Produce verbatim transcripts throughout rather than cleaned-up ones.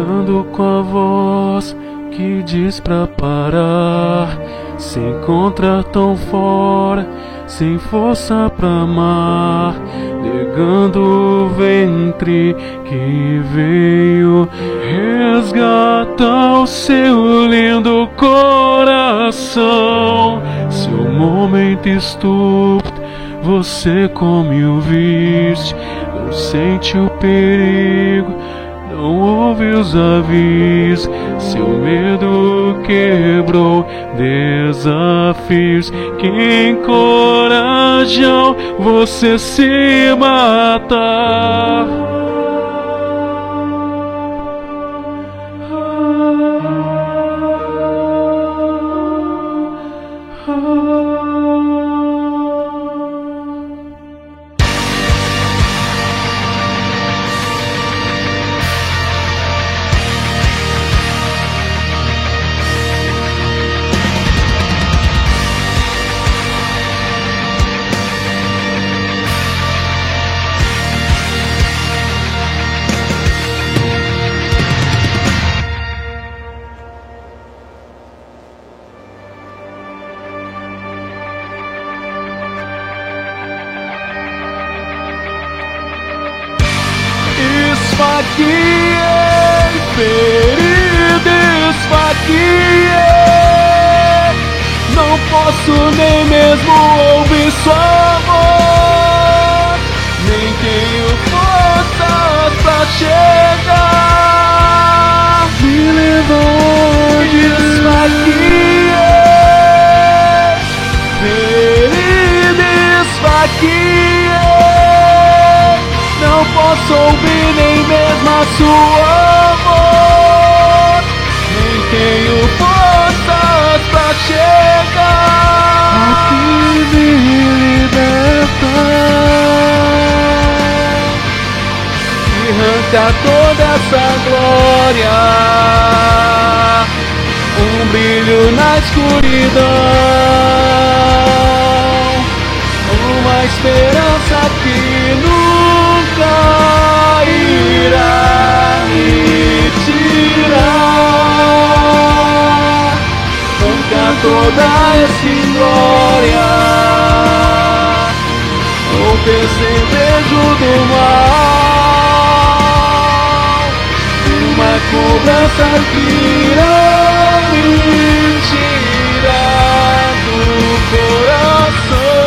brigando com a voz que diz pra parar. Se encontra tão fora, sem força pra amar, negando o ventre que veio resgatar o seu lindo coração. Seu momento estúpido, você como o viste, não sente o perigo, não ouve os avisos. Seu medo quebrou desafios que encorajam você se matar. Esfaqueei, ferido, esfaqueei. Não posso nem mesmo ouvir sua voz, nem tenho forças pra chegar. Me leva onde esfaqueei, ferido, esfaqueei. Não posso ouvir nem mesmo a sua voz, nem tenho forças pra chegar. Aqui me libertar e arrancar toda essa glória, um brilho na escuridão, uma esperança que nunca irá me tirar. Arrancar toda essa glória, o desejo do mal, uma cobrança que irá me tirar do coração.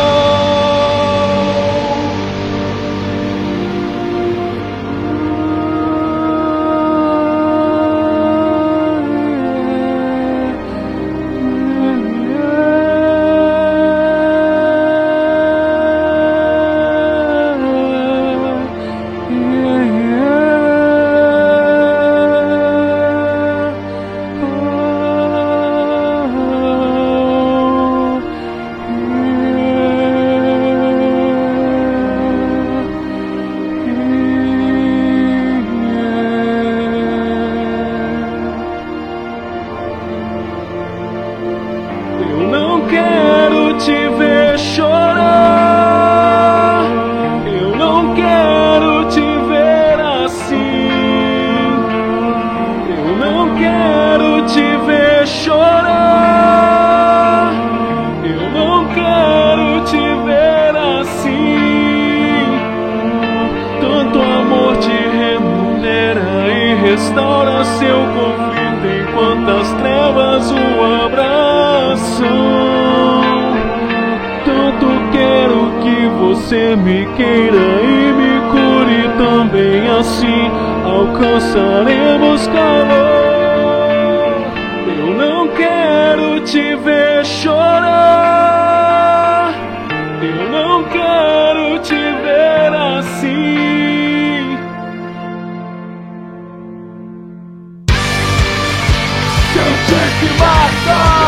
Te ver chorar, eu não quero te ver assim. Eu não quero te ver chorar, eu não quero te ver assim. Tanto amor te remunera e restaura seu conflito, enquanto as trevas o abraçam. Quero que você me queira e me cure também, assim alcançaremos calor. Eu não quero te ver chorar, eu não quero te ver assim. Eu tinha que matar.